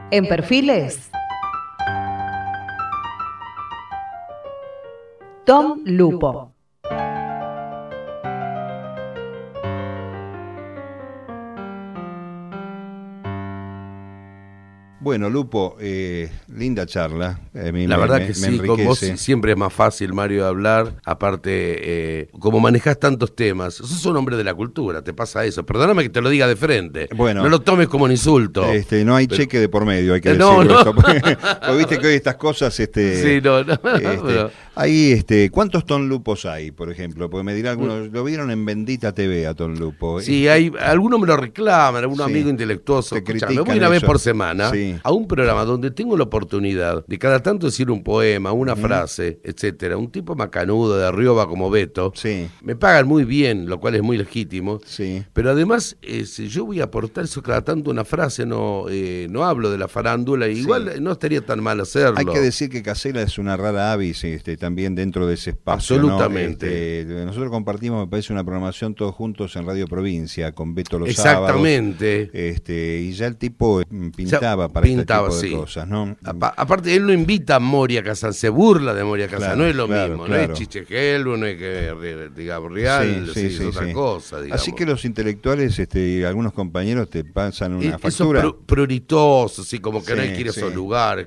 En Perfiles, Tom Lupo. Bueno, Lupo, linda charla. La verdad que sí, con vos siempre es más fácil, Mario, hablar. Aparte, como manejás tantos temas, sos un hombre de la cultura, te pasa eso. Perdóname que te lo diga de frente. Bueno, no lo tomes como un insulto. No hay cheque de por medio, hay que decirlo. No. Esto, porque viste que hoy estas cosas... Sí, pero... Ahí, ¿cuántos Tom Lupos hay, por ejemplo? Porque me dirá algunos, lo vieron en Bendita TV a Tom Lupo. Sí, algunos me lo reclaman, algún amigo intelectuoso. Me voy una vez por semana a un programa donde tengo la oportunidad de cada tanto decir un poema, una frase, etcétera. Un tipo macanudo de Rioba como Beto. Me pagan muy bien, lo cual es muy legítimo. Pero además, si yo voy a aportar eso cada tanto una frase, no hablo de la farándula, igual no estaría tan mal hacerlo. Hay que decir que Casela es una rara avis, también dentro de ese espacio. Absolutamente. ¿No? Nosotros compartimos, me parece, una programación todos juntos en Radio Provincia, con Beto los Exactamente. sábados. Y ya el tipo pintaba para este tipo de cosas, ¿no? Aparte, él no invita a Moria Kazan, se burla de Moria Kazan, no es lo mismo, claro. No es Chichegel, no es que, digamos, Real, es otra cosa, digamos. Así que los intelectuales, algunos compañeros te pasan una factura. Esos prioritosos, así como que no hay que ir a esos lugares,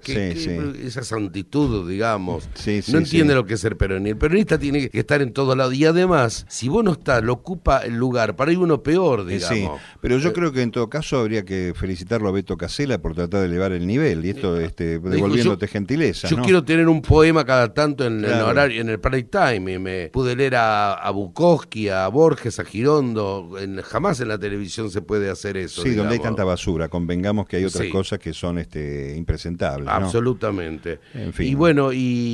esa santitud, digamos, no entiende lo que es ser peronista. El peronista tiene que estar en todos lados, y además, si vos no estás, lo ocupa el lugar, para ir uno peor, digamos. Pero yo creo que en todo caso habría que felicitarlo a Beto Casela por tratar de elevar el nivel, y esto devolviéndote gentileza. Yo quiero tener un poema cada tanto en el horario, en el prime time, y me pude leer a Bukowski, a Borges, a Girondo, jamás en la televisión se puede hacer eso. Sí, donde hay tanta basura, convengamos que hay otras cosas que son impresentables. Absolutamente. En fin. Y bueno,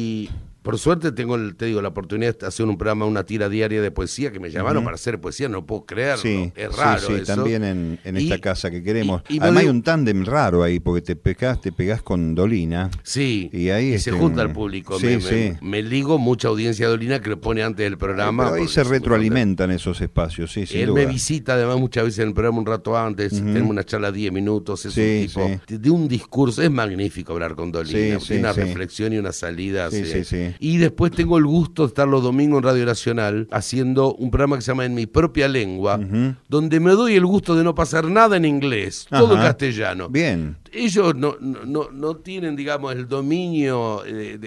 por suerte tengo, la oportunidad de hacer un programa, una tira diaria de poesía, que me llamaron para hacer poesía, no puedo creerlo, es raro eso. También en esta casa que queremos. Además hay un tándem raro ahí, porque te pegás con Dolina. Sí, y ahí se junta el público. Me ligo mucha audiencia de Dolina que lo pone antes del programa. Pero ahí se retroalimentan esos espacios, sin Él duda. me visita además muchas veces en el programa un rato antes, tenemos una charla de 10 minutos, es un tipo de un discurso, es magnífico hablar con Dolina, tiene una reflexión y una salida. Y después tengo el gusto de estar los domingos en Radio Nacional haciendo un programa que se llama En mi propia lengua, donde me doy el gusto de no pasar nada en inglés, todo en castellano. Bien. Ellos no tienen, digamos, el dominio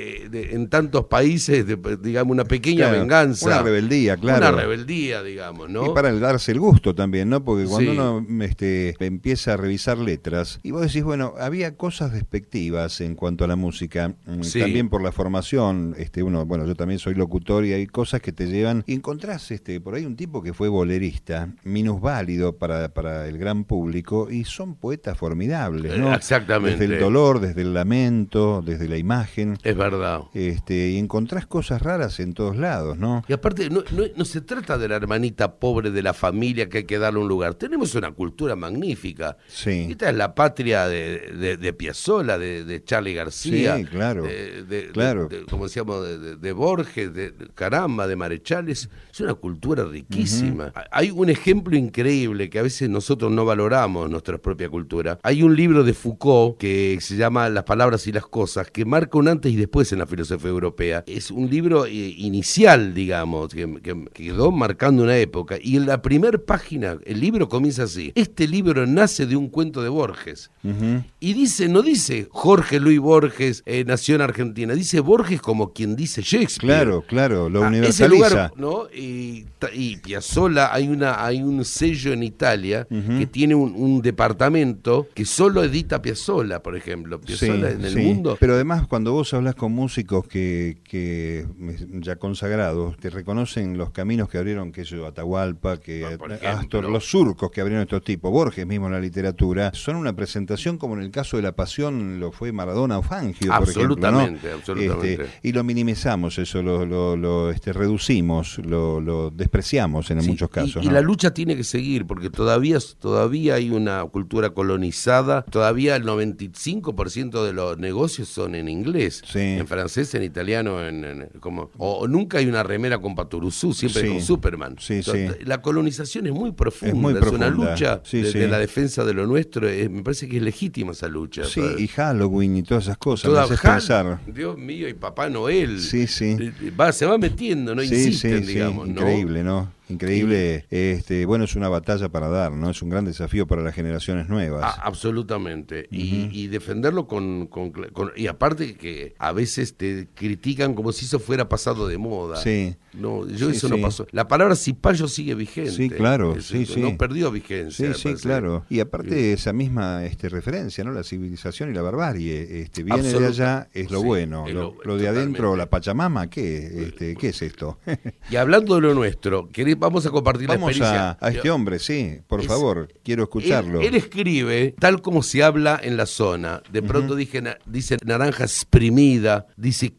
en tantos países, digamos, una pequeña venganza. Una rebeldía, claro. Una rebeldía, digamos, ¿no? Y para darse el gusto también, ¿no? Porque cuando uno empieza a revisar letras, y vos decís, bueno, había cosas despectivas en cuanto a la música, también por la formación, yo también soy locutor y hay cosas que te llevan, y encontrás por ahí un tipo que fue bolerista, minusválido para el gran público, y son poetas formidables, ¿no? Exactamente. Desde el dolor, desde el lamento, desde la imagen. Es verdad. Y encontrás cosas raras en todos lados, ¿no? Y aparte, no se trata de la hermanita pobre de la familia que hay que darle un lugar. Tenemos una cultura magnífica. Sí. Esta es la patria de Piazzolla, de Charly García. Sí, claro. Como decíamos, de Borges, de Marechales. Es una cultura riquísima. Hay un ejemplo increíble que a veces nosotros no valoramos nuestra propia cultura. Hay un libro de Foucault que se llama Las palabras y las cosas, que marca un antes y después en la filosofía europea. Es un libro inicial, digamos, que quedó marcando una época. Y en la primera página, el libro comienza así: este libro nace de un cuento de Borges. Y no dice Jorge Luis Borges nació en Argentina, dice Borges como quien dice Shakespeare. Claro, lo universaliza. Ese lugar, ¿no? Y Piazzolla, hay un sello en Italia que tiene un departamento que solo edita Piazzolla, por ejemplo. Piazzolla en el mundo. Pero además, cuando vos hablas con músicos que ya consagrados, te reconocen los caminos que abrieron, Atahualpa, Astor, los surcos que abrieron estos tipos, Borges mismo en la literatura, son una presentación como en el caso de La Pasión lo fue Maradona o Fangio, por ejemplo, ¿no? Absolutamente. Y lo minimizamos, eso lo reducimos, lo despreciamos en muchos casos. Y la lucha tiene que seguir, porque todavía hay una cultura colonizada, todavía todavía el 95% de los negocios son en inglés, en francés, en italiano, o nunca hay una remera con Paturuzú, siempre con Superman. Entonces, la colonización es muy profunda, es una lucha de la defensa de lo nuestro, me parece que es legítima esa lucha. Sí, y Halloween y todas esas cosas, Dios mío, y Papá Noel, se va metiendo, no insisten, digamos. Increíble, ¿no? Increíble, bueno, es una batalla para dar, ¿no? Es un gran desafío para las generaciones nuevas. Absolutamente, y defenderlo y aparte que a veces te critican como si eso fuera pasado de moda. No, eso no pasó. La palabra cipayo sigue vigente. Sí, claro, no perdió vigencia. Sí, claro. Y aparte esa misma referencia, ¿no? La civilización y la barbarie, viene de allá, es lo bueno. Lo de adentro, la Pachamama, ¿qué es esto? Y hablando de lo nuestro, vamos a compartir la experiencia. A este hombre, por favor, quiero escucharlo. Él escribe tal como se habla en la zona. De pronto dice naranja exprimida, dice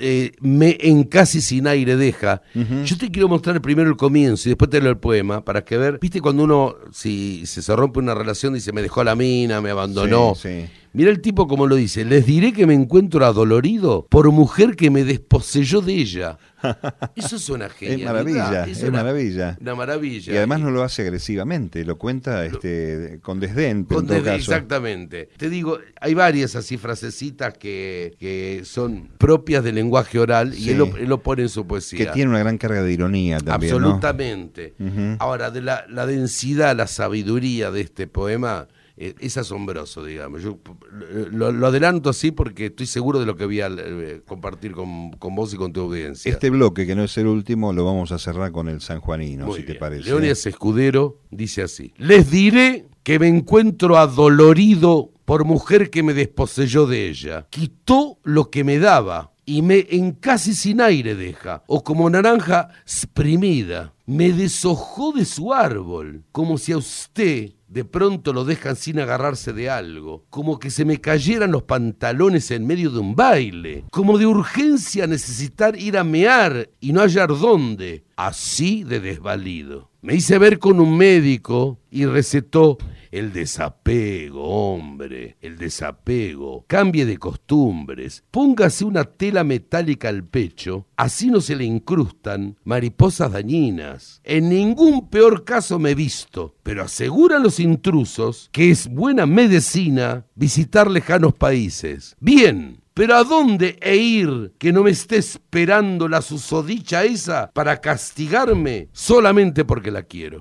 en casi sin aire deja. Yo te quiero mostrar primero el comienzo y después te leo el poema para que ver. ¿Viste cuando uno, si se rompe una relación, dice me dejó la mina, me abandonó? Mira el tipo como lo dice: les diré que me encuentro adolorido por mujer que me desposeyó de ella. Eso es una genialidad. Es maravilla. Una maravilla. Y además no lo hace agresivamente, lo cuenta con desdén. Exactamente. Te digo, hay varias así frasecitas que son propias del lenguaje oral y él lo pone en su poesía. Que tiene una gran carga de ironía también. Absolutamente. ¿No? Ahora, de la densidad, la sabiduría de este poema es asombroso, digamos. Yo lo adelanto así porque estoy seguro de lo que voy a compartir con vos y con tu audiencia. Este bloque, que no es el último, lo vamos a cerrar con el sanjuanino, te parece. Leónidas Escudero dice así: les diré que me encuentro adolorido por mujer que me desposeyó de ella. Quitó lo que me daba y me en casi sin aire deja, o como naranja exprimida, me deshojó de su árbol, como si a usted de pronto lo dejan sin agarrarse de algo, como que se me cayeran los pantalones en medio de un baile, como de urgencia necesitar ir a mear y no hallar dónde, así de desvalido. Me hice ver con un médico y recetó el desapego, hombre, el desapego. Cambie de costumbres, póngase una tela metálica al pecho, así no se le incrustan mariposas dañinas. En ningún peor caso me he visto, pero aseguran los intrusos que es buena medicina visitar lejanos países. Bien, pero ¿a dónde he ir que no me esté esperando la susodicha esa para castigarme solamente porque la quiero?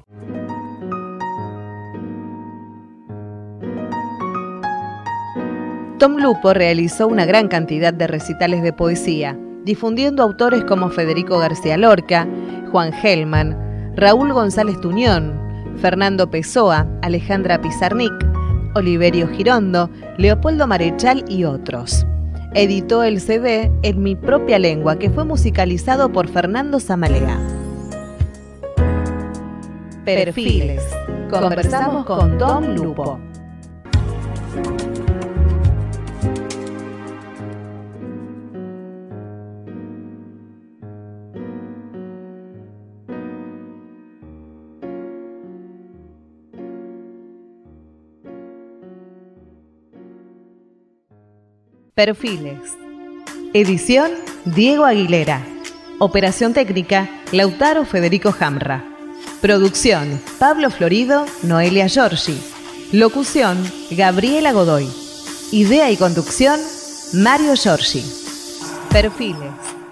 Tom Lupo realizó una gran cantidad de recitales de poesía, difundiendo autores como Federico García Lorca, Juan Gelman, Raúl González Tuñón, Fernando Pessoa, Alejandra Pizarnik, Oliverio Girondo, Leopoldo Marechal y otros. Editó el CD En mi propia lengua, que fue musicalizado por Fernando Zamalea. Perfiles. Conversamos con Tom Lupo. Perfiles. Edición Diego Aguilera. Operación técnica Lautaro Federico Jamra. Producción Pablo Florido, Noelia Giorgi. Locución Gabriela Godoy. Idea y conducción Mario Giorgi. Perfiles.